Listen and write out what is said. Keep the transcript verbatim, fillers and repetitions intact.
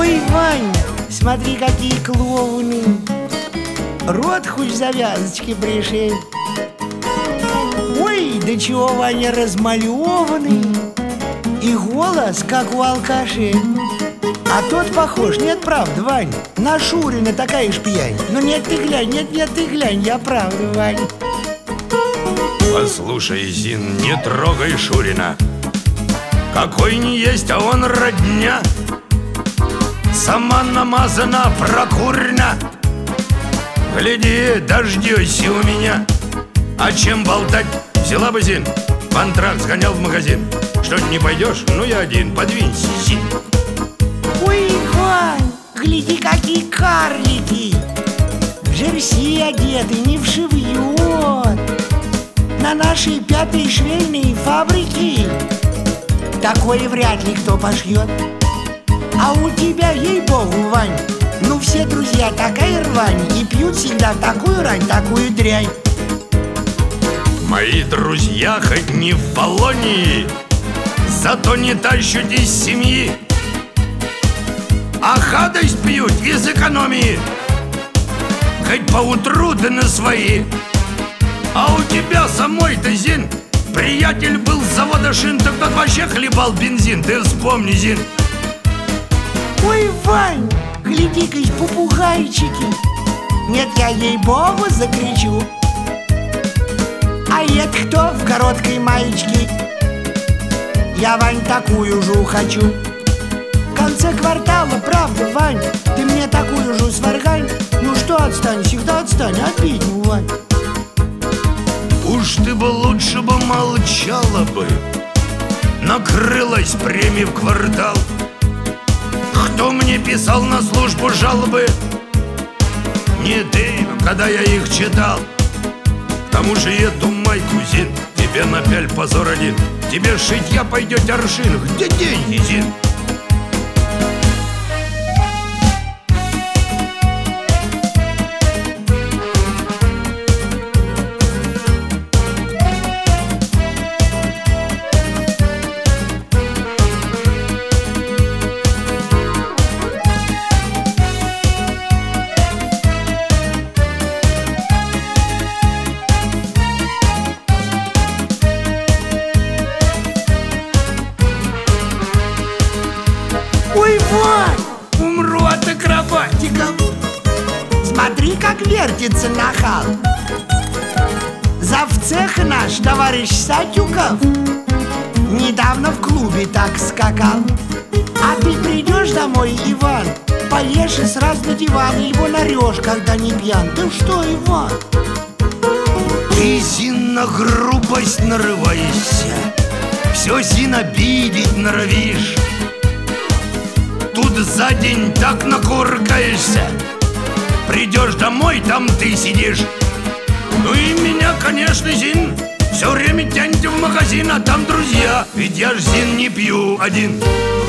Ой, Вань, смотри, какие клоуны. Рот хоть завязочки пришей. Ой, да чего Ваня размалеванный. И голос, как у алкашей. А тот похож, нет, правда, Вань, на Шурина такая ж пьянь. Ну нет, ты глянь, нет, нет, ты глянь, я правда, Вань. Послушай, Зин, не трогай Шурина. Какой не есть, а он родня. Сама намазана прокурена. Гляди, дождёшься у меня. А чем болтать? Взяла бы, Зин, в антракт сгонял в магазин. Что, не пойдешь? Ну я один, подвинься, Зин. Ой, Вань, гляди, какие карлики. В жерси одеты, не вшивьет. На нашей пятой швейной фабрике такое вряд ли кто пошьет. А у тебя, ей-богу, Вань, ну все друзья такая рвань. И пьют всегда такую рань, такую дрянь. Мои друзья хоть не в Полонии, зато не тащут из семьи, а гадость пьют из экономии. Хоть поутру да на свои. А у тебя самой-то, Зин, приятель был с завода шин, так тот вообще хлебал бензин. Ты вспомни, Зин. Ой, Вань, гляди-ка, попугайчики. Нет, я ей-богу закричу. А это кто в короткой маечке? Я, Вань, такую же хочу. В конце квартала, правда, Вань, ты мне такую же сваргань. Ну что, отстань, всегда отстань, отпить, ну, Вань. Уж ты бы лучше бы молчала бы. Накрылась премией в квартал. Кто мне писал на службу жалобы? Не ты, когда я их читал. К тому же эту майку, Зин, тебе напяль позор один. Тебе шитья пойдет аршин. Где деньги, Зин? Ой, Вань, Умру от акробатиков. смотри, как вертится нахал. Завцех наш, товарищ Сатюков, недавно в клубе так скакал. А ты придешь домой, Иван, поешь и сразу на диван, либо нарешь, когда не пьян. Ты что, Иван? Ты, Зин, на грубость нарываешься. Все, Зин, обидеть норовишь. Тут за день так накуркаешься. Придешь домой, там ты сидишь. Ну и меня, конечно, Зин, все время тянете в магазин, а там друзья. Ведь я ж, Зин, не пью один.